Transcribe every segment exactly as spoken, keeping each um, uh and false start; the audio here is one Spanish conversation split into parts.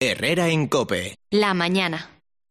Herrera en COPE. La mañana.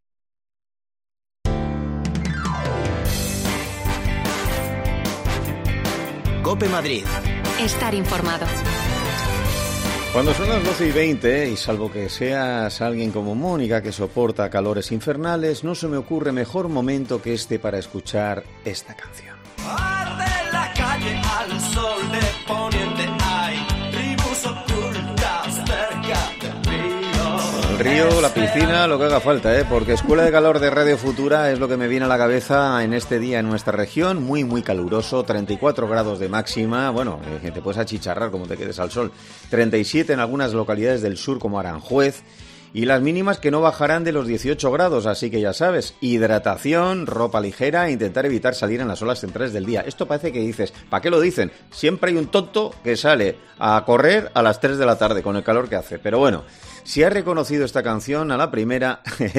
COPE Madrid. Estar informado. Cuando son las doce y veinte, y salvo que seas alguien como Mónica que soporta calores infernales, no se me ocurre mejor momento que este para escuchar esta canción. Arde la calle al sol de poniente, hay tribus ocultas cerca del río. El río, la piscina, lo que haga falta, ¿eh? Porque Escuela de Calor de Radio Futura es lo que me viene a la cabeza en este día en nuestra región, muy muy caluroso, treinta y cuatro grados de máxima, bueno, eh, te puedes achicharrar como te quedes al sol, treinta y siete en algunas localidades del sur como Aranjuez, y las mínimas que no bajarán de los dieciocho grados, así que ya sabes, hidratación, ropa ligera e intentar evitar salir en las horas centrales del día. Esto parece que dices, ¿para qué lo dicen? Siempre hay un tonto que sale a correr a las tres de la tarde con el calor que hace, pero bueno, si has reconocido esta canción a la primera,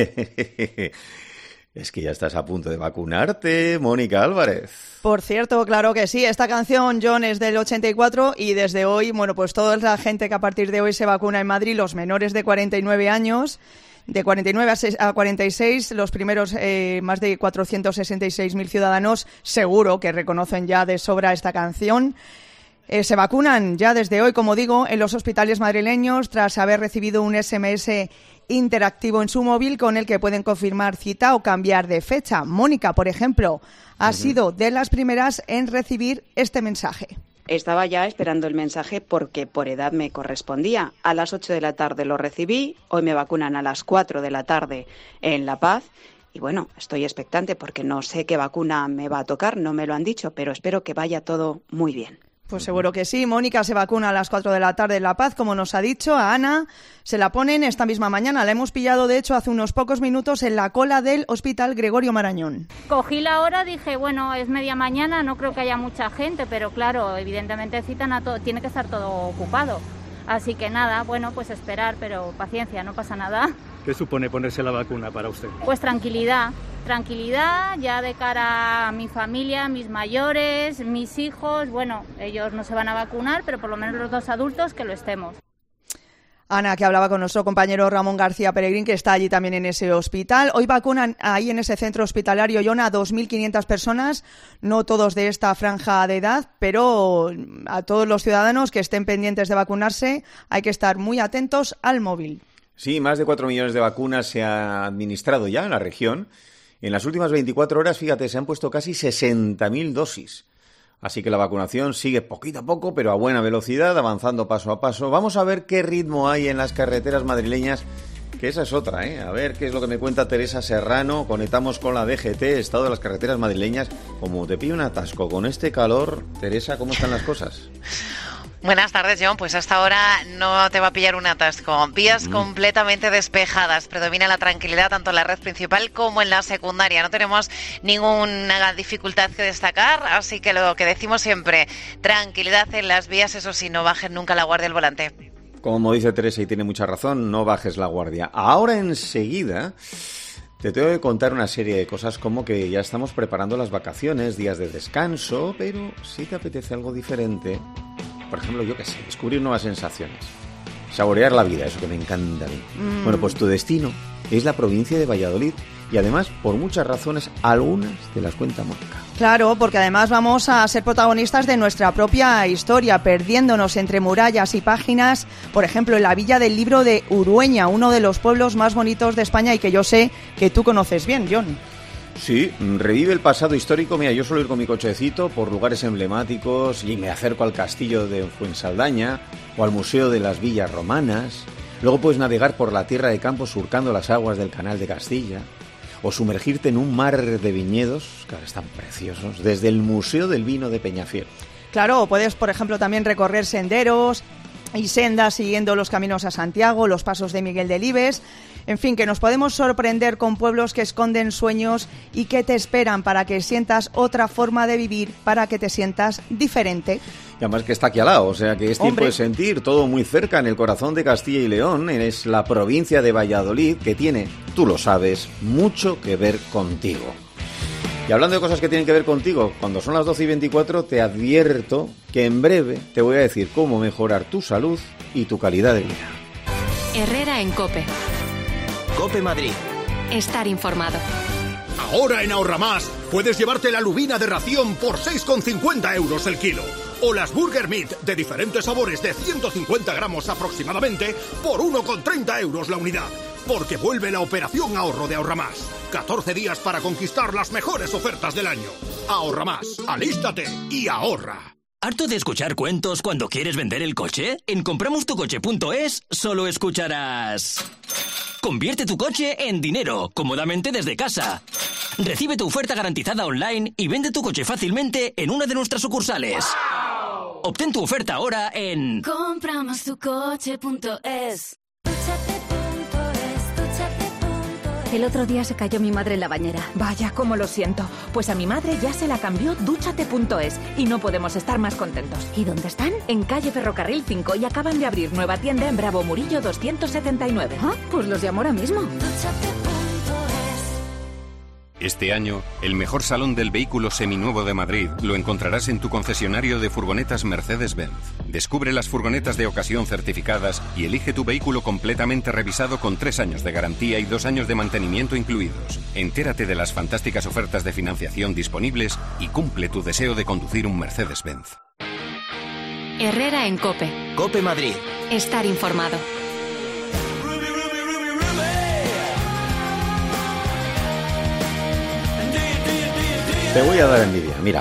es que ya estás a punto de vacunarte, Mónica Álvarez. Por cierto, claro que sí. Esta canción, John, es del ochenta y cuatro y desde hoy, bueno, pues toda la gente que a partir de hoy se vacuna en Madrid, los menores de cuarenta y nueve años, de cuarenta y nueve a cuarenta y seis, los primeros eh, más de cuatrocientos sesenta y seis mil ciudadanos, seguro que reconocen ya de sobra esta canción. Eh, se vacunan ya desde hoy, como digo, en los hospitales madrileños tras haber recibido un ese eme ese interactivo en su móvil con el que pueden confirmar cita o cambiar de fecha. Mónica, por ejemplo, ha uh-huh. sido de las primeras en recibir este mensaje. Estaba ya esperando el mensaje porque por edad me correspondía. A las ocho de la tarde lo recibí, hoy me vacunan a las cuatro de la tarde en La Paz. Y bueno, estoy expectante porque no sé qué vacuna me va a tocar, no me lo han dicho, pero espero que vaya todo muy bien. Pues seguro que sí. Mónica se vacuna a las cuatro de la tarde en La Paz, como nos ha dicho. A Ana se la ponen esta misma mañana. La hemos pillado, de hecho, hace unos pocos minutos en la cola del Hospital Gregorio Marañón. Cogí la hora, dije, bueno, es media mañana, no creo que haya mucha gente, pero claro, evidentemente citan a todo, tiene que estar todo ocupado. Así que nada, bueno, pues esperar, pero paciencia, no pasa nada. ¿Qué supone ponerse la vacuna para usted? Pues tranquilidad, tranquilidad ya de cara a mi familia, mis mayores, mis hijos. Bueno, ellos no se van a vacunar, pero por lo menos los dos adultos que lo estemos. Ana, que hablaba con nuestro compañero Ramón García Peregrín, que está allí también en ese hospital. Hoy vacunan ahí en ese centro hospitalario, Yona, a dos mil quinientas personas, no todos de esta franja de edad, pero a todos los ciudadanos que estén pendientes de vacunarse hay que estar muy atentos al móvil. Sí, más de cuatro millones de vacunas se ha administrado ya en la región. En las últimas veinticuatro horas, fíjate, se han puesto casi sesenta mil dosis. Así que la vacunación sigue poquito a poco, pero a buena velocidad, avanzando paso a paso. Vamos a ver qué ritmo hay en las carreteras madrileñas, que esa es otra, ¿eh? A ver qué es lo que me cuenta Teresa Serrano. Conectamos con la D G T, estado de las carreteras madrileñas. Como te pide un atasco con este calor, Teresa, ¿cómo están las cosas? Buenas tardes, John. Pues hasta ahora no te va a pillar un atasco. Vías mm. completamente despejadas. Predomina la tranquilidad tanto en la red principal como en la secundaria. No tenemos ninguna dificultad que destacar, así que lo que decimos siempre, tranquilidad en las vías, eso sí, no bajen nunca la guardia del volante. Como dice Teresa, y tiene mucha razón, no bajes la guardia. Ahora enseguida te tengo que contar una serie de cosas, como que ya estamos preparando las vacaciones, días de descanso, pero si te apetece algo diferente, por ejemplo, yo qué sé, descubrir nuevas sensaciones, saborear la vida, eso que me encanta a mí. Mm. Bueno, pues tu destino es la provincia de Valladolid y además, por muchas razones, algunas te las cuenta Mónica. Claro, porque además vamos a ser protagonistas de nuestra propia historia, perdiéndonos entre murallas y páginas, por ejemplo, en la villa del Libro de Urueña, uno de los pueblos más bonitos de España y que yo sé que tú conoces bien, John. Sí, revive el pasado histórico. Mira, yo suelo ir con mi cochecito por lugares emblemáticos y me acerco al castillo de Fuensaldaña o al Museo de las Villas Romanas. Luego puedes navegar por la tierra de Campos surcando las aguas del Canal de Castilla o sumergirte en un mar de viñedos, que ahora están preciosos, desde el Museo del Vino de Peñafiel. Claro, puedes, por ejemplo, también recorrer senderos y sendas siguiendo los caminos a Santiago, los pasos de Miguel Delibes. En fin, que nos podemos sorprender con pueblos que esconden sueños y que te esperan para que sientas otra forma de vivir, para que te sientas diferente. Y además que está aquí al lado, o sea que es tiempo Hombre. de sentir todo muy cerca, en el corazón de Castilla y León. Es la provincia de Valladolid que tiene, tú lo sabes, mucho que ver contigo. Y hablando de cosas que tienen que ver contigo, cuando son las doce y veinticuatro te advierto que en breve te voy a decir cómo mejorar tu salud y tu calidad de vida. Herrera en COPE. Cope Madrid. Estar informado. Ahora en Ahorra Más puedes llevarte la lubina de ración por seis con cincuenta euros el kilo. O las Burger Meat de diferentes sabores de ciento cincuenta gramos aproximadamente por uno con treinta euros la unidad. Porque vuelve la operación ahorro de Ahorra Más. catorce días para conquistar las mejores ofertas del año. Ahorra Más, alístate y ahorra. ¿Harto de escuchar cuentos cuando quieres vender el coche? En compramos tu coche punto es solo escucharás... Convierte tu coche en dinero, cómodamente desde casa. Recibe tu oferta garantizada online y vende tu coche fácilmente en una de nuestras sucursales. ¡Wow! Obtén tu oferta ahora en... compramos tu coche punto es. El otro día se cayó mi madre en la bañera. Vaya, cómo lo siento. Pues a mi madre ya se la cambió Dúchate punto es y no podemos estar más contentos. ¿Y dónde están? En calle Ferrocarril cinco y acaban de abrir nueva tienda en Bravo Murillo doscientos setenta y nueve. Ah, pues los llamo ahora mismo. Este año, el mejor salón del vehículo seminuevo de Madrid lo encontrarás en tu concesionario de furgonetas Mercedes-Benz. Descubre las furgonetas de ocasión certificadas y elige tu vehículo completamente revisado con tres años de garantía y dos años de mantenimiento incluidos. Entérate de las fantásticas ofertas de financiación disponibles y cumple tu deseo de conducir un Mercedes-Benz. Herrera en COPE. Cope Madrid. Estar informado. Te voy a dar envidia, mira.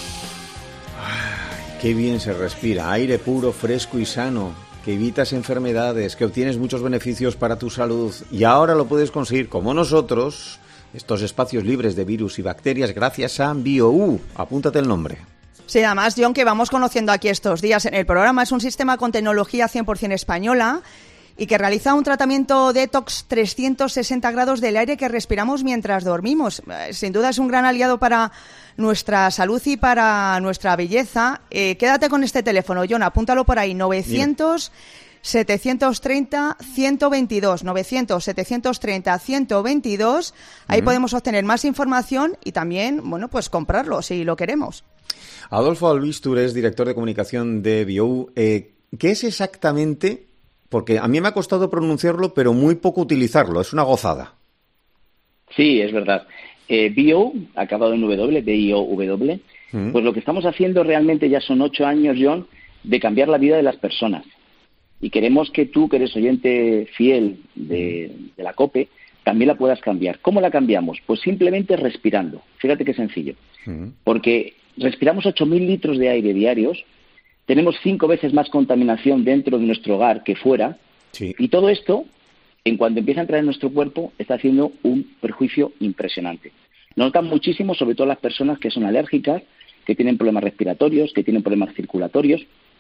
Ay, qué bien se respira, aire puro, fresco y sano, que evitas enfermedades, que obtienes muchos beneficios para tu salud y ahora lo puedes conseguir como nosotros, estos espacios libres de virus y bacterias gracias a BioU. Apúntate el nombre. Sí, además, John, que vamos conociendo aquí estos días en el programa, es un sistema con tecnología cien por ciento española y que realiza un tratamiento detox trescientos sesenta grados del aire que respiramos mientras dormimos. Sin duda es un gran aliado para nuestra salud y para nuestra belleza. Eh, quédate con este teléfono, John, apúntalo por ahí, novecientos, setecientos treinta, ciento veintidós, novecientos, setecientos treinta, ciento veintidós. Ahí mm. podemos obtener más información y también, bueno, pues comprarlo si lo queremos. Adolfo Albistur es director de comunicación de BioU. Eh, ¿Qué es exactamente...? Porque a mí me ha costado pronunciarlo, pero muy poco utilizarlo. Es una gozada. Sí, es verdad. Eh, BioU, acabado en W, B I O W, mm. pues lo que estamos haciendo realmente ya son ocho años, John, de cambiar la vida de las personas. Y queremos que tú, que eres oyente fiel de, de la COPE, también la puedas cambiar. ¿Cómo la cambiamos? Pues simplemente respirando. Fíjate qué sencillo. Mm. Porque respiramos ocho mil litros de aire diarios. Tenemos cinco veces más contaminación dentro de nuestro hogar que fuera. Sí. Y todo esto, en cuanto empieza a entrar en nuestro cuerpo, está haciendo un perjuicio impresionante. Notan muchísimo, sobre todo las personas que son alérgicas, que tienen problemas respiratorios, que tienen problemas circulatorios.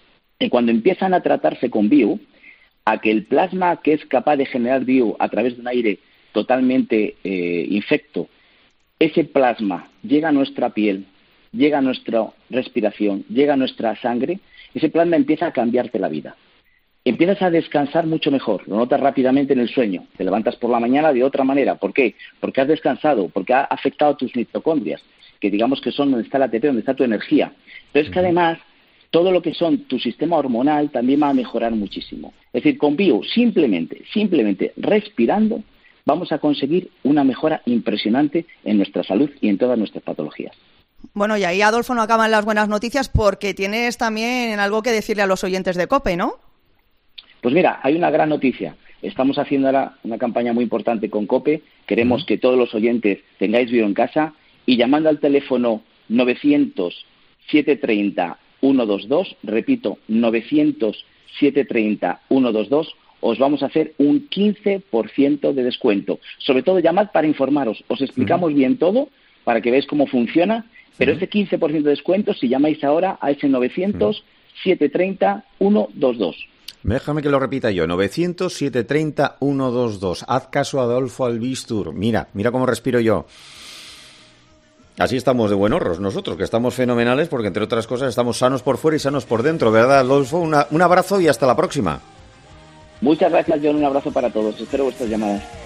Y cuando empiezan a tratarse con BioU, a que el plasma que es capaz de generar BioU a través de un aire totalmente eh, infecto, ese plasma llega a nuestra piel, llega a nuestra respiración, llega a nuestra sangre, ese plasma empieza a cambiarte la vida. Empiezas a descansar mucho mejor, lo notas rápidamente en el sueño. Te levantas por la mañana de otra manera. ¿Por qué? Porque has descansado, porque ha afectado tus mitocondrias, que digamos que son donde está el A T P, donde está tu energía. Pero es que además, todo lo que son tu sistema hormonal también va a mejorar muchísimo. Es decir, con BioU, simplemente, simplemente respirando, vamos a conseguir una mejora impresionante en nuestra salud y en todas nuestras patologías. Bueno, y ahí, Adolfo, no acaban las buenas noticias porque tienes también algo que decirle a los oyentes de COPE, ¿no? Pues mira, hay una gran noticia. Estamos haciendo ahora una campaña muy importante con COPE. Queremos uh-huh. que todos los oyentes tengáis BioU en casa y llamando al teléfono novecientos, setecientos treinta, ciento veintidós, repito, novecientos, setecientos treinta, ciento veintidós, os vamos a hacer un quince por ciento de descuento. Sobre todo, llamad para informaros. Os explicamos uh-huh. bien todo para que veáis cómo funciona. Pero uh-huh. ese quince por ciento de descuento si llamáis ahora a ese novecientos, setecientos treinta, ciento veintidós. Déjame que lo repita yo, novecientos, setecientos treinta, ciento veintidós. Haz caso a Adolfo Albistur. Mira, mira cómo respiro yo. Así estamos de buenorros nosotros, que estamos fenomenales porque, entre otras cosas, estamos sanos por fuera y sanos por dentro. ¿Verdad, Adolfo? Una, un abrazo y hasta la próxima. Muchas gracias, John. Un abrazo para todos. Espero vuestras llamadas.